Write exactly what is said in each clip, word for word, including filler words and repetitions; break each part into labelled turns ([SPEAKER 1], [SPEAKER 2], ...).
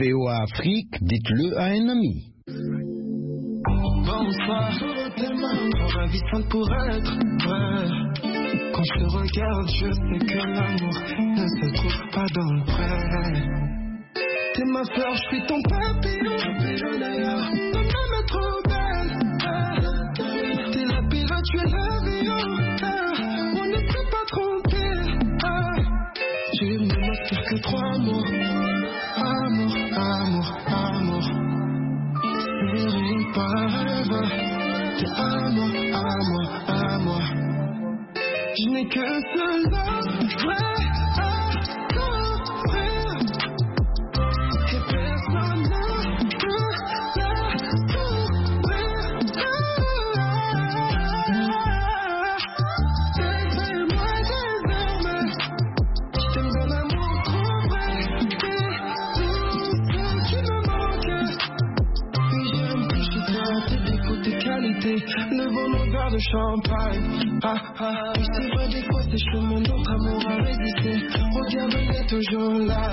[SPEAKER 1] V O A Afrique, dites-le à un ami.
[SPEAKER 2] Bonsoir, tes mains trop ravissantes pour être vrai. Quand je te regarde, je sais que l'amour ne se trouve pas dans le prêt. T'es ma fleur, je suis ton papillon. D'ailleurs, ta femme est trop belle. T'es la pirate, tu es l'avion. On ne peut pas tromper. Tu ne m'inspires que trois mots. Amour, amour, amour. Série par rêve. T'es amour, amour, amour. Je n'ai que cela, vrai. Le bon odeur de champagne. Ah ah, oui, c'est vrai, des fois c'est chaud, mais notre amour a résisté. Regarde, on est toujours là.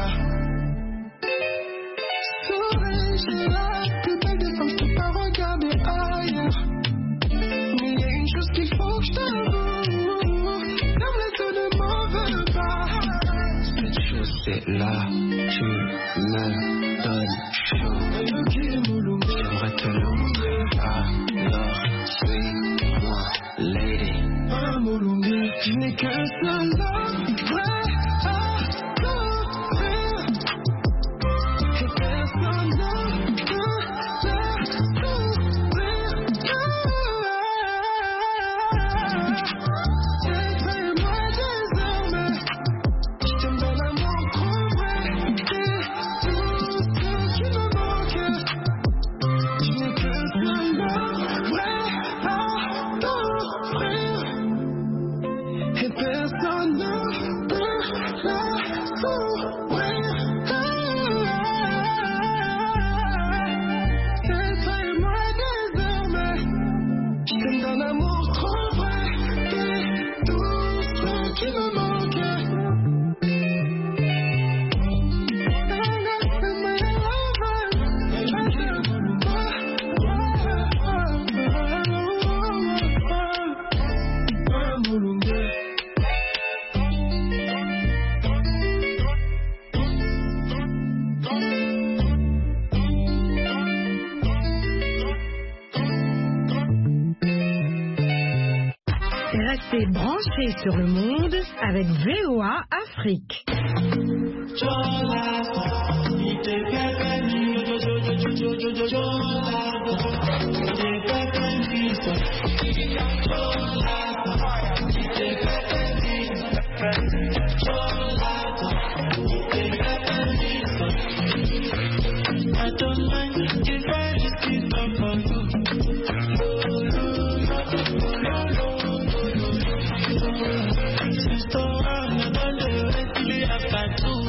[SPEAKER 2] Soleil, j'ai la plus belle des femmes, je peux pas regarder ailleurs. Mais il y a une chose qu'il faut que je t'avoue. Ferme-les, tu ne m'en veux pas. Cette chose, c'est là, tu me donnes chaud. J'aimerais te le montrer. Alors, suis-moi, lady. Amouloumi, je n'ai que cela, vrai amour. Que personne ne peut découvrir. Fais-moi désormais. Je t'aime dans l'amour trop vrai. T'es tout ce qui me manque. Je n'ai que cela. Et personne ne peut la couvrir. C'est toi et moi désormais. Je t'aime d'un amour trop vrai. T'es tout ce qui me manque.
[SPEAKER 3] Restez branchés sur le monde avec V O A Afrique.
[SPEAKER 2] I don't mind if I just keep up on you. Sister, I'm not the way to be after two.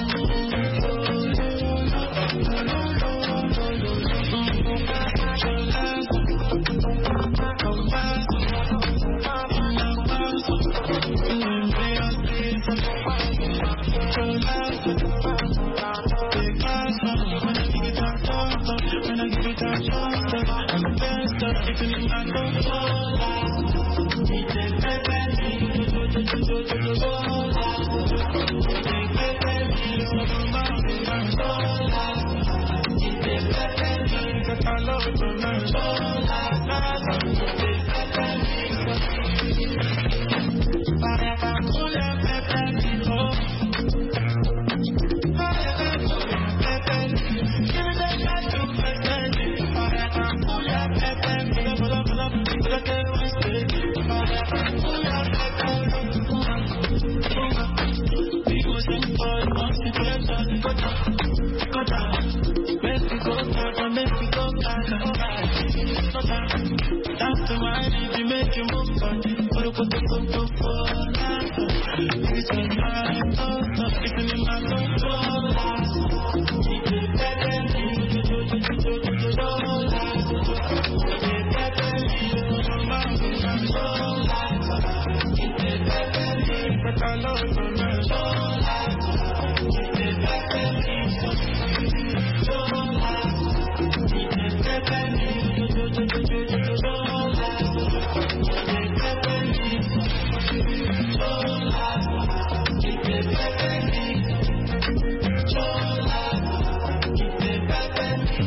[SPEAKER 4] I love you.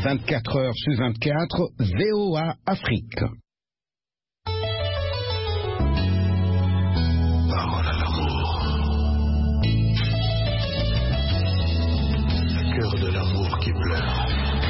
[SPEAKER 1] vingt-quatre heures sur vingt-quatre, V O A Afrique.
[SPEAKER 2] Parole à l'amour. Le cœur de l'amour qui pleure.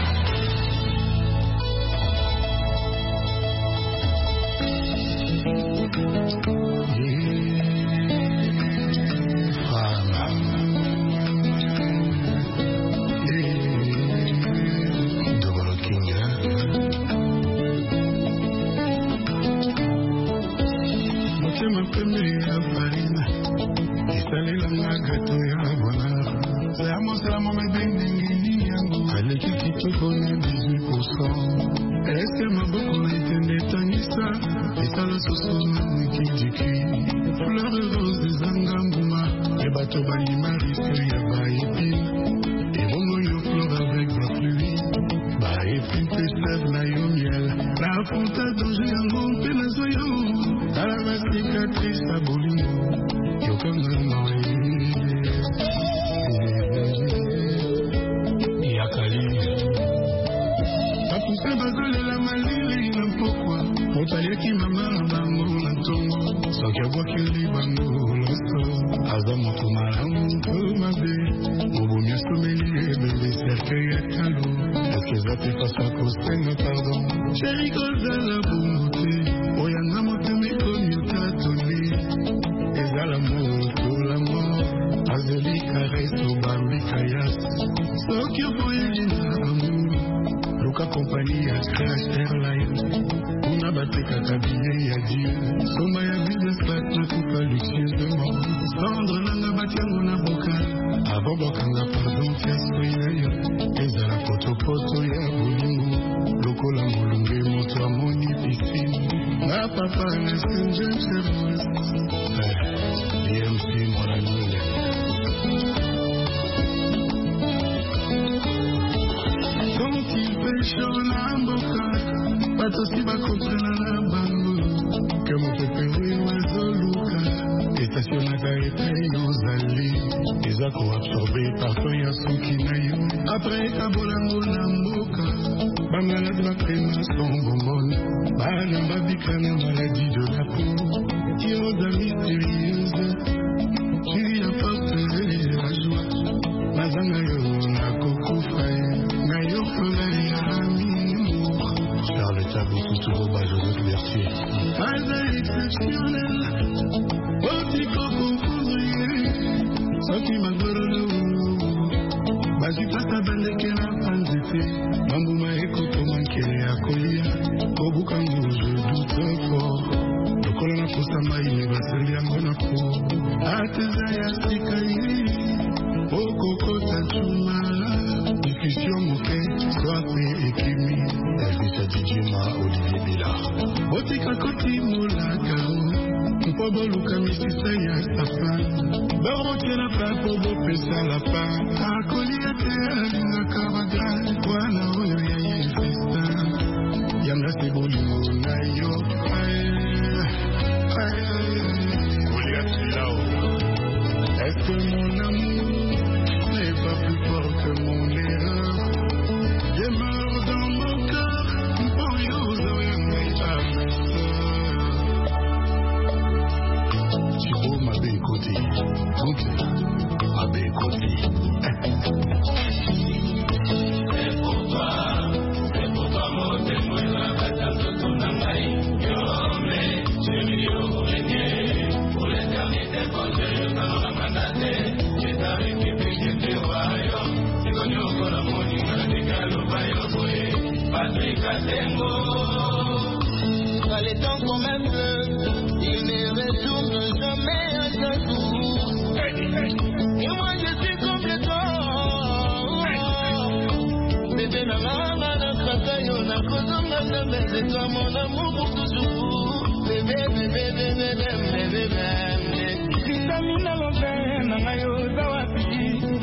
[SPEAKER 4] C'est toi mon amour pour toujours. Bébé, bébé, bébé, bébé, bébé, bébé.